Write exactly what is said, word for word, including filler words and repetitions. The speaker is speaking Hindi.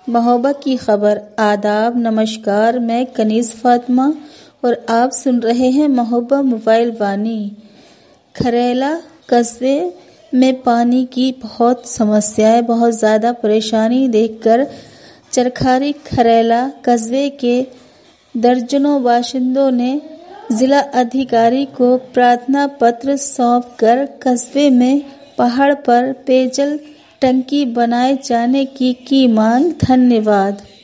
महोबा की खबर। आदाब, नमस्कार। मैं कनीज़ फातिमा और आप सुन रहे हैं महोबा मोबाइल वाणी। खरेला कस्बे में पानी की बहुत समस्या है, बहुत ज़्यादा परेशानी देखकर चरखारी खरेला कस्बे के दर्जनों बाशिंदों ने जिला अधिकारी को प्रार्थना पत्र सौंपकर कस्बे में पहाड़ पर पेयजल टंकी बनाए जाने की की मांग। धन्यवाद।